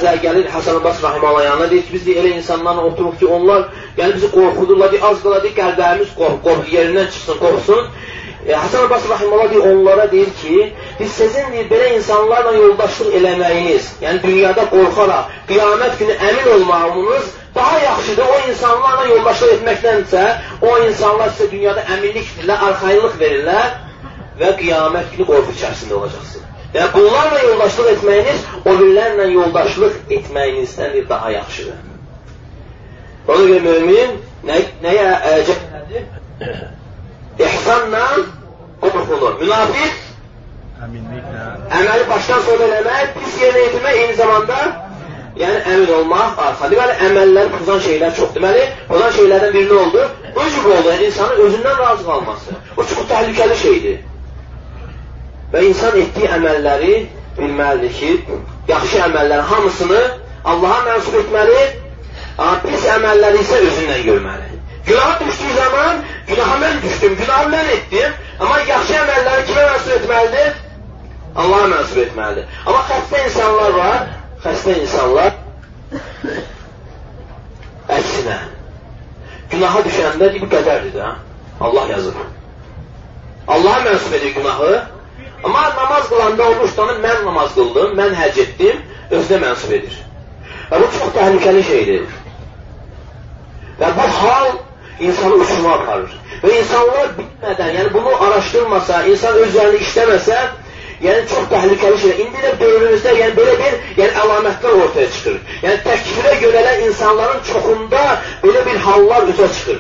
Gəlir Həsən Abbas Rahiməllah yanına, deyir ki, biz elə insanlarla oturuq ki, onlar bizi qorxudurlar, az qala qəlblərimiz yerindən çıxsın, qorxsun. Həsən Abbas Rahiməllah onlara deyir ki, sizin belə insanlarla yoldaşlıq eləməyiniz, yəni dünyada qorxaraq, qiyamət günü əmin olmağınız daha yaxşıdır o insanlarla yoldaşlıq etməkdənsə, o insanlar sizə dünyada əminlik verirlər, arxayınlıq verirlər və qiyamət günü qorxu içərisində olacaqsınız. Yəni bunlarla yoldaşlıq etməyiniz, o birlərlə yoldaşlıq etməyinizdən daha yaxşıdır. Ona görə mümin nəyə cəhlədir? İhsanla qorxulur. Münafiq əməli başdan sona eləmək, pis yerinə yetirmək, eyni zamanda əmin olmaq arxa. Deməli, əməllər pozan şeylər çox. Deməli, pozan şeylərdən birini oldu, özü oldu, insanın özündən razı qalması. O çox təhlükəli şeydir. Və insan etdiyi əməlləri bilməlidir ki, yaxşı əməllərin hamısını Allaha mənsub etməli, pis əməlləri isə özündən görməli. Günaha düşdüyü zaman, günaha mən düşdüm, günahı mən etdim, amma yaxşı əməlləri kimə mənsub etməlidir? Allaha mənsub etməlidir. Amma xəstə insanlar var, xəstə insanlar əksinə. Günaha düşəndə bu qədərdir də, Allah yazır. Allaha mənsub edir günahı, amma namaz qılanda oruç tutanır, mən namaz qıldım, mən həcc etdim, özünə mənsub edir. Və bu çox təhlükəli şeydir. Və bu hal insanı uçuruma aparır. Və insanlar bilmədən, yəni bunu araşdırmasa, insan özlərini işləməsə, yəni çox təhlükəli şeydir. İndi də dövrümüzdə belə bir əlamətlər ortaya çıxır. Yəni təkfirə yönələn insanların çoxunda belə bir hallar üzə çıxır.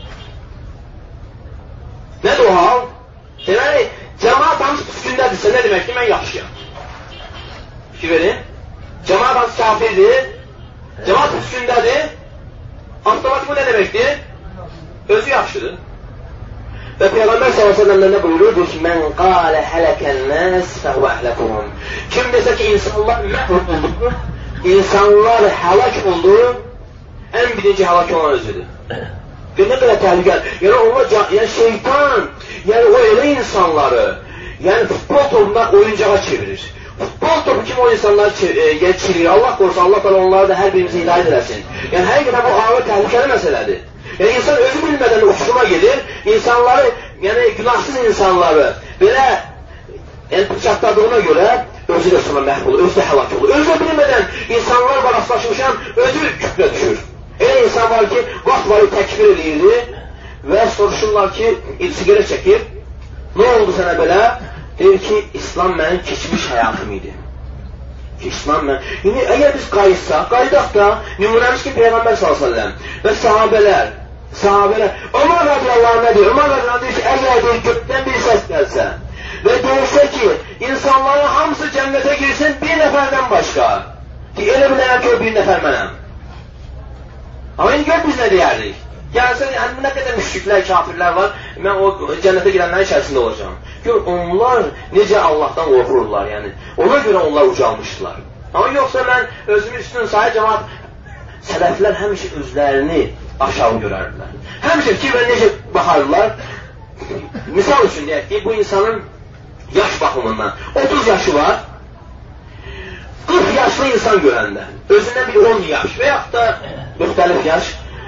Nədir o hal? Deməli, cəmaat hamısı üstündədirsə, nə deməkdir? Mən yaxşıyam. Fikir verin. Cəmaat hamısı kafirdir. Cəmaat üstündədir. Avtomatik bu nə deməkdir? Özü yaxşıdır. Və Peyğəmbər s.ə.v nə buyurur? Deyir ki, mən qalə hələkən-nəs fəhvə əhləkuhum. Kim desə ki, insanlar məhv oldu, insanlar həlak oldu, ən birinci həlak olan özüdür. Nə qədər təhlükəli. Yəni şeytan, yəni o elə insanları, yəni futbol topunda oyuncağa çevirir. Futbol topu kimi o insanları çevirir. Allah qorusun, Allah da onları da hər birimizi hidayət eləsin. Yəni həqiqətən bu ağır təhlükəli məsələdir. Yəni insan özü bilmədən uçuruma gedir, insanları, yəni günahsız insanları belə bıçaqladığına görə özü də sonra məhv olur, özü də həlak olur. Özü də bilmədən insanlarla rastlaşmışam, özü küfrə düşür. Elə insan var ki, vaxt var təkfir edirdi və soruşurlar ki, siqaret çəkir. Nə oldu sənə belə? Deyir ki, İslam mənim keçmiş həyatım idi. İslam mən. Yəni, əgər biz qayıdaq da, nümunəmiz ki, Peyğəmbər s.ə.v və sahabələr, Ömər radiyallahu nə deyir? Ömər radiyallahu deyir ki, əgər deyir, gökdən bir səs gəlsə və deyirsə ki, insanların hamısı cənnətə girsin bir nəfərdən başqa. Ki, elə biləyəm ki, o bir nəfər mənəm. Amma indi gör biz nə deyərdik? Gəlsə, nə qədər müşriklər, kafirlər var, mən o cənnətə girənlərin içərisində olacağım. Gör, onlar necə Allahdan qorxurlar, yəni. Ona görə onlar ucalmışdılar. Amma yoxsa mən özümü üstün sayı cəmaat, sələflər həmişə özlərini aşağı görərdilər. Həmişə ki, və necə baxardılar? Misal üçün deyək ki, bu insanın yaş baxımından 30 yaşı var, 40 yaşlı insan görəndə, özündən bir 10 yaş və yaxud da müxtəlif yaş,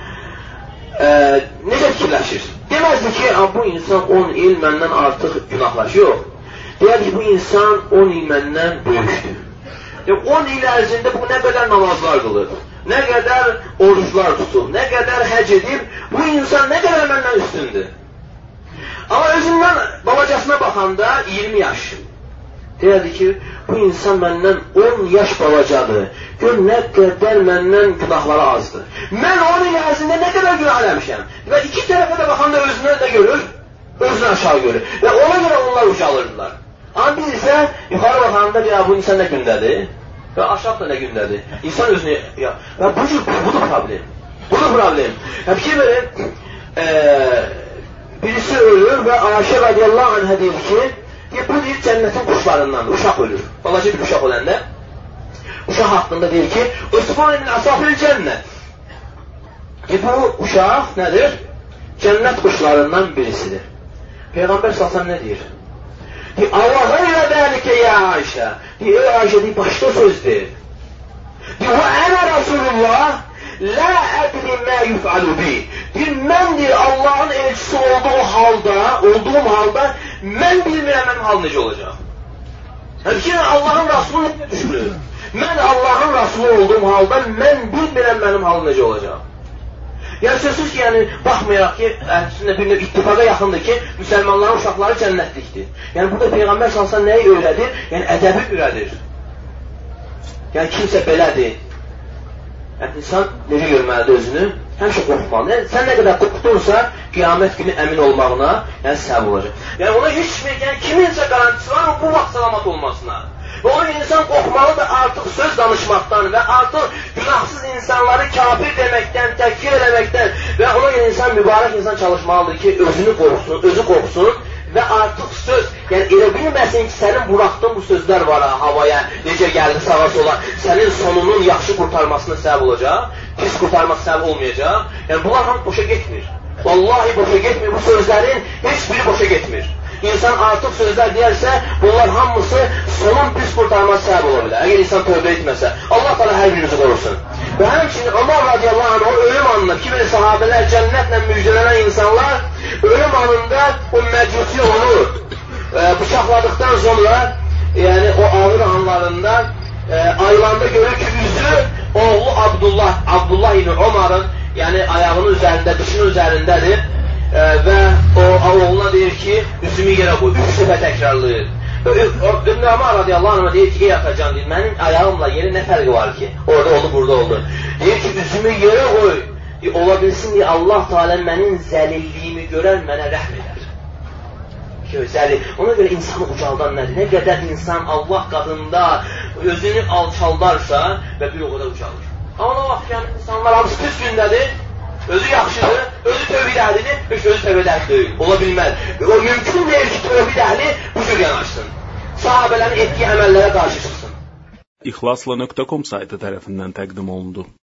necə fikirləşir? Deməzdi ki, bu insan 10 il məndən artıq günahlaşır. Yox. Deyər ki, bu insan 10 il məndən böyükdür. 10 il ərzində bu nə qədər namazlar qılır, nə qədər oruclar tutur, nə qədər həc edir, bu insan nə qədər məndən üstündür. Amma özündən balacasına baxanda 20 yaş. Deyərdi ki, bu insan məndən 10 yaş balacadır. Gör, nə qədər məndən günahları azdır. Mən 10 il ərzində nə qədər günah eləmişəm. Və iki tərəfə də baxanda özünə də görür, özünü aşağı görür. Və ona görə onlar ucalırdılar. Amma biz isə yuxarı baxanda bu insan nə gündədir və aşağı da nə gündədir. İnsan özünü... Və budur problem. Budur problem. Fikir verin, birisi ölür və Ayşə radiyallahu anhə deyir ki, bu deyir cənnətin quşlarındandır, uşaq ölür. Balaca bir uşaq öləndə, uşaq haqqında deyir ki, Osman ibn Asafir cənnət. Bu uşaq nədir? Cənnət quşlarından birisidir. Peyğəmbər s.ə.v nə deyir? Allah elə dəlikə ya Ayşə. Ey Ayşə, başqa söz deyir. la adri ma yuf'alu bi. Deyir, mən deyir, Allahın elçisi olduğum halda, mən bilmirəm mənim hal necə olacaq. Həmçinin Allahın Rasulü necə düşünür? Mən Allahın Rasulü olduğum halda, mən bilmirəm mənim hal necə olacaq. Yəni, sözsüz ki, yəni, baxmayaraq ki, əslində bir növ ittifaqa yaxındır ki, müsəlmanların uşaqları cənnətlikdir. Yəni, burada Peyğəmbər salsa nəyi öyrədir? Yəni, ədəbi öyrədir. Yəni, kimsə belədir. Yəni, insan necə görməlidir özünü? Həmişə qorxmalı. Yəni, sən nə qədər qorxdursa, qiyamət günü əmin olmağına, yəni, səbəb olacaq. Yəni, ona heç yəni, kiminsə qarantisi var, bu vaxt salamat olmasına. Və o insan qorxmalıdır artıq söz danışmaqdan və artıq günahsız insanları kafir deməkdən, təkfir eləməkdən və ona insan, mübarək insan çalışmalıdır ki, özünü qorxsun, özü qorxsun və artıq söz, yəni elə bilməsin ki, sənin buraxdığın bu sözlər var havaya, necə gəldi sağa sola, sənin sonunun yaxşı qurtarmasına səbəb olacaq, pis qurtarması səbəb olmayacaq. Yəni bunlar hamı boşa getmir. Vallahi boşa getmir, bu sözlərin heç biri boşa getmir. İnsan artıq sözlər deyərsə, bunlar hamısı sonun pis qurtarması səbəb ola bilər. Əgər insan tövbə etməsə, Allah təala hər birimizi qorusun. Və həmçinin Ömər radiyallahu anh o ölüm anında, ki bir sahabələr cənnətlə müjdelənən insanlar, ölüm anında o məcusi onu bıçaqladıqdan sonra, yəni o ağır anlarında ayılanda görür ki, üzü oğlu Abdullah ibn Ömər'in, yəni ayağının üzərində, dişinin üzərindədir. Və o oğluna deyir ki, üzümü yerə qoy, 3 dəfə təkrarlayır. İbn Ömər radiyallahu anh'a deyir ki, ey atacan, deyir, mənim ayağımla yeri nə fərqi var ki? Orada oldu, burada oldu. Deyir ki, üzümü yerə qoy, ola bilsin ki, Allah Teala mənim zəlilliyimi görər, mənə rəhm edər. Ona görə insanı ucaldan nədir? Nə qədər insan Allah qadında özünü alçaldarsa və bir o qədər ucalır. Amma o vaxt yəni insanlar hamısı pis gündədir. Özü yaxşıdır, özü tövhid əhlidir, özü tövhid əhli deyil. Ola bilməz. O mümkün deyil ki, tövhid əhli bu cür yanaşsın. Sahabələrin etdiyi əməllərə qarşı çıxsın. İxlasla.com saytı tərəfindən təqdim olundu.